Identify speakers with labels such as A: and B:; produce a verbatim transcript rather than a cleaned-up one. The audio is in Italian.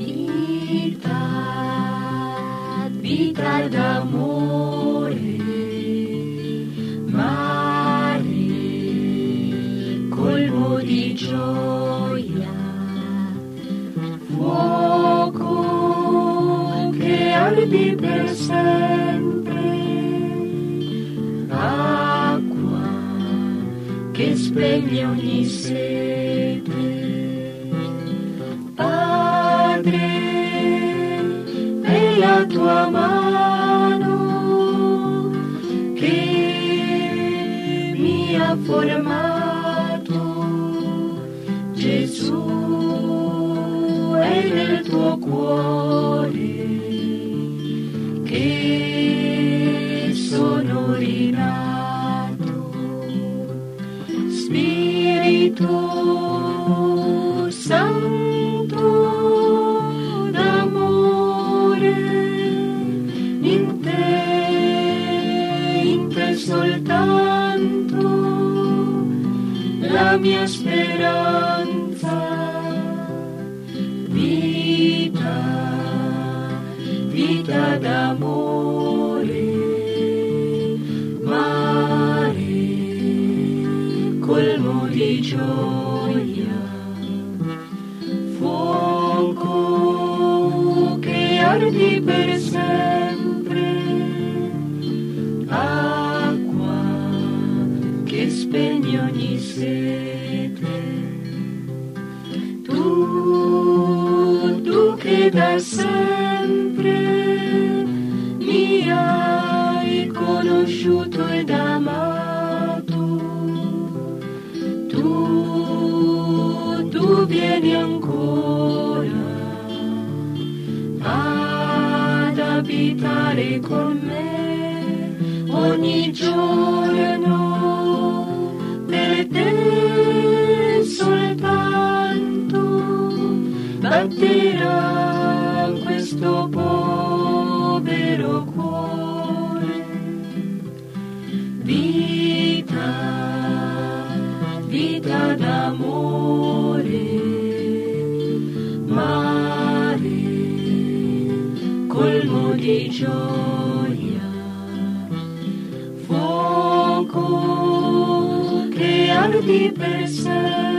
A: Vita, vita d'amore, mare, colmo di gioia, fuoco che ardi per sempre, acqua che spegne ogni sete. Padre, è la tua mano che mi ha formato, Gesù, è nel tuo cuore che sono rinato, Spirito Santo d'amore, in te, in te soltanto la mia speranza, vita, vita d'amore, mare, colmo di gioia, fuoco che ardi per sempre, acqua che spegne ogni sete. Tu, tu che da sempre mi hai conosciuto ed amato, tu, tu vieni ancora ad abitare con me ogni giorno, per te soltanto batterà questo povero cuore. Vita, vita d'amore, mare, colmo di gioia, fuoco che ardi per sempre,